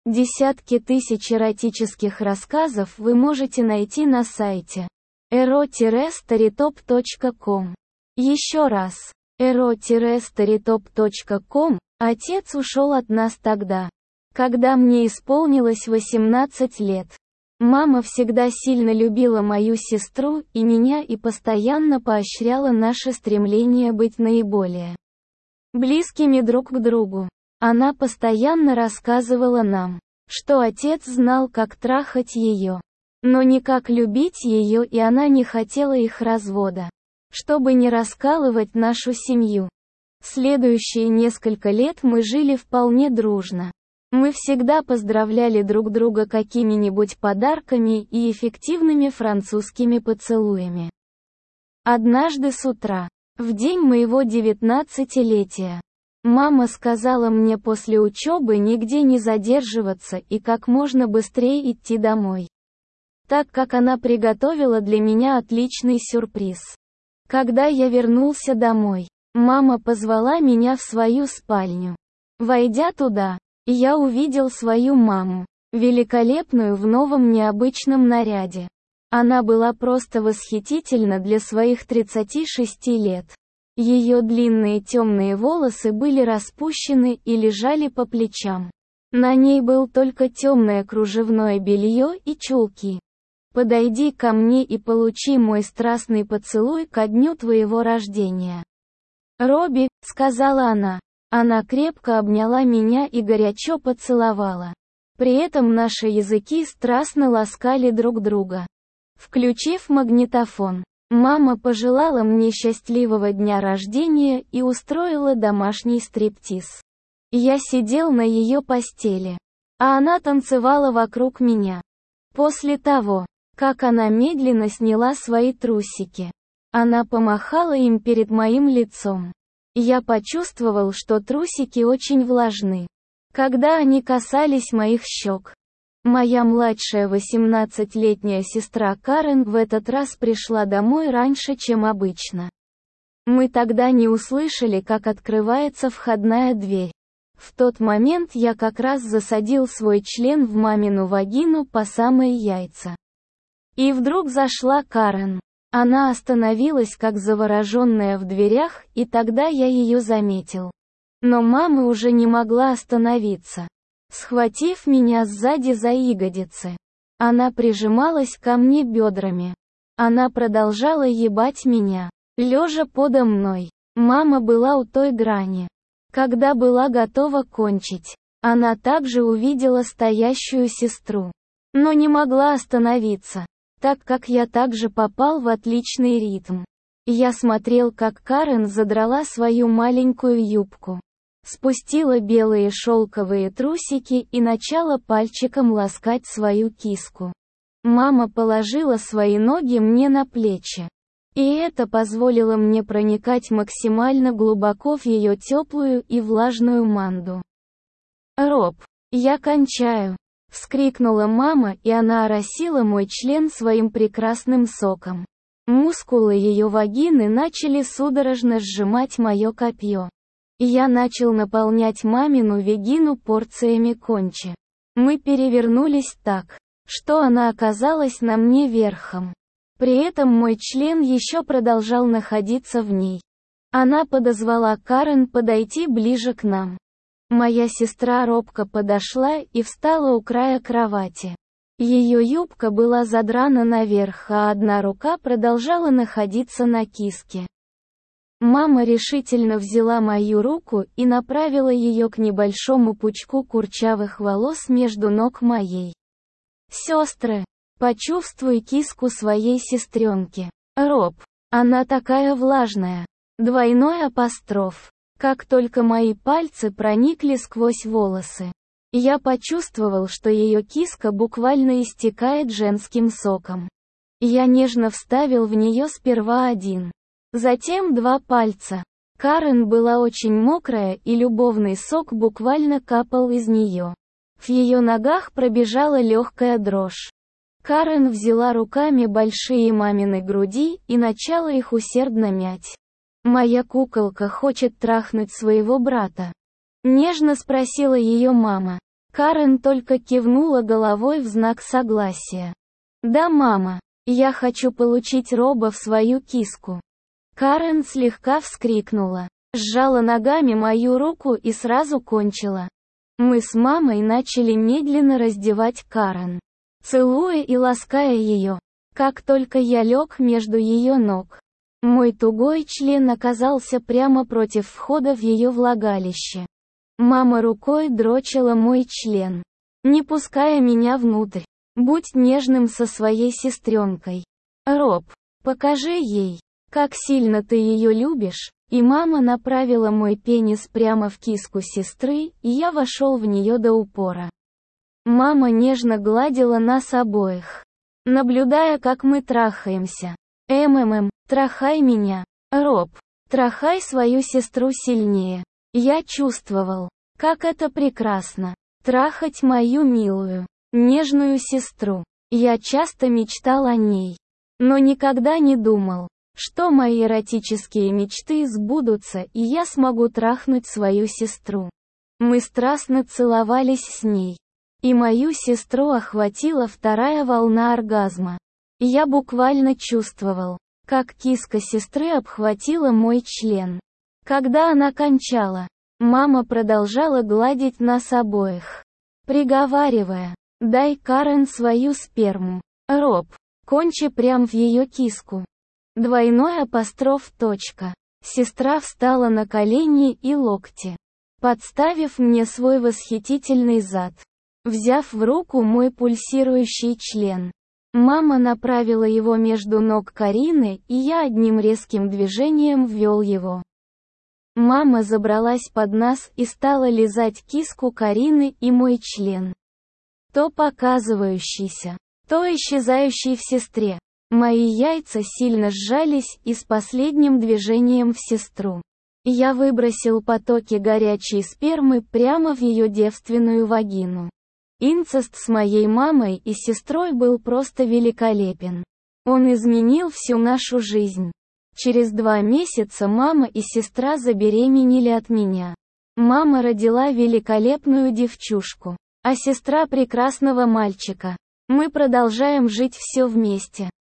Десятки тысяч эротических рассказов вы можете найти на сайте ero-storytop.com. Еще раз. ero-storytop.com. Отец ушел от нас тогда, когда мне исполнилось 18 лет. Мама всегда сильно любила мою сестру и меня и постоянно поощряла наше стремление быть наиболее близкими друг к другу. Она постоянно рассказывала нам, что отец знал, как трахать ее, но не как любить ее, и она не хотела их развода, чтобы не раскалывать нашу семью. Следующие несколько лет мы жили вполне дружно. Мы всегда поздравляли друг друга какими-нибудь подарками и эффективными французскими поцелуями. Однажды с утра, в день моего 19-летия, мама сказала мне после учебы нигде не задерживаться и как можно быстрее идти домой, так как она приготовила для меня отличный сюрприз. Когда я вернулся домой, мама позвала меня в свою спальню. Войдя туда, я увидел свою маму, великолепную в новом необычном наряде. Она была просто восхитительна для своих 36 лет. Ее длинные темные волосы были распущены и лежали по плечам. На ней был только темное кружевное белье и чулки. «Подойди ко мне и получи мой страстный поцелуй ко дню твоего рождения. Робби», — сказала она. Она крепко обняла меня и горячо поцеловала. При этом наши языки страстно ласкали друг друга. Включив магнитофон, мама пожелала мне счастливого дня рождения и устроила домашний стриптиз. Я сидел на ее постели, а она танцевала вокруг меня. После того, как она медленно сняла свои трусики, она помахала им перед моим лицом. Я почувствовал, что трусики очень влажны, когда они касались моих щек. Моя младшая 18-летняя сестра Карен в этот раз пришла домой раньше, чем обычно. Мы тогда не услышали, как открывается входная дверь. В тот момент я как раз засадил свой член в мамину вагину по самые яйца. И вдруг зашла Карен. Она остановилась как завороженная в дверях, и тогда я ее заметил. Но мама уже не могла остановиться. Схватив меня сзади за ягодицы, она прижималась ко мне бедрами. Она продолжала ебать меня, лежа подо мной. Мама была у той грани, когда была готова кончить. Она также увидела стоящую сестру, но не могла остановиться, так как я также попал в отличный ритм. Я смотрел, как Карен задрала свою маленькую юбку, спустила белые шелковые трусики и начала пальчиком ласкать свою киску. Мама положила свои ноги мне на плечи, и это позволило мне проникать максимально глубоко в ее теплую и влажную манду. «Роб, я кончаю!» — вскрикнула мама, и она оросила мой член своим прекрасным соком. Мускулы ее вагины начали судорожно сжимать мое копье. И я начал наполнять мамину вагину порциями кончи. Мы перевернулись так, что она оказалась на мне верхом. При этом мой член еще продолжал находиться в ней. Она подозвала Карен подойти ближе к нам. Моя сестра робко подошла и встала у края кровати. Ее юбка была задрана наверх, а одна рука продолжала находиться на киске. Мама решительно взяла мою руку и направила ее к небольшому пучку курчавых волос между ног моей сестры. Почувствуй киску своей сестренки. Роб, она такая влажная. Двойной апостроф. Как только мои пальцы проникли сквозь волосы, я почувствовал, что ее киска буквально истекает женским соком. Я нежно вставил в нее сперва один, затем 2 пальца. Карен была очень мокрая, и любовный сок буквально капал из нее. В ее ногах пробежала легкая дрожь. Карен взяла руками большие мамины груди и начала их усердно мять. «Моя куколка хочет трахнуть своего брата?» — нежно спросила ее мама. Карен только кивнула головой в знак согласия. «Да, мама, я хочу получить Роба в свою киску». Карен слегка вскрикнула, сжала ногами мою руку и сразу кончила. Мы с мамой начали медленно раздевать Карен, целуя и лаская ее. Как только я лег между ее ног, мой тугой член оказался прямо против входа в ее влагалище. Мама рукой дрочила мой член, не пуская меня внутрь. «Будь нежным со своей сестренкой. Роб, покажи ей, как сильно ты ее любишь». И мама направила мой пенис прямо в киску сестры, и я вошел в нее до упора. Мама нежно гладила нас обоих, наблюдая, как мы трахаемся. Трахай меня. Роб, трахай свою сестру сильнее. Я чувствовал, как это прекрасно. Трахать мою милую, нежную сестру. Я часто мечтал о ней, но никогда не думал, что мои эротические мечты сбудутся и я смогу трахнуть свою сестру. Мы страстно целовались с ней, и мою сестру охватила вторая волна оргазма. Я буквально чувствовал, как киска сестры обхватила мой член. Когда она кончала, мама продолжала гладить нас обоих, приговаривая: «Дай Карен свою сперму. Роб, кончи прям в ее киску». Сестра встала на колени и локти, подставив мне свой восхитительный зад. Взяв в руку мой пульсирующий член, мама направила его между ног Карины, и я одним резким движением ввел его. Мама забралась под нас и стала лизать киску Карины и мой член, то показывающийся, то исчезающий в сестре. Мои яйца сильно сжались и с последним движением в сестру. Я выбросил потоки горячей спермы прямо в ее девственную вагину. Инцест с моей мамой и сестрой был просто великолепен. Он изменил всю нашу жизнь. Через 2 месяца мама и сестра забеременели от меня. Мама родила великолепную девчушку, а сестра прекрасного мальчика. Мы продолжаем жить все вместе.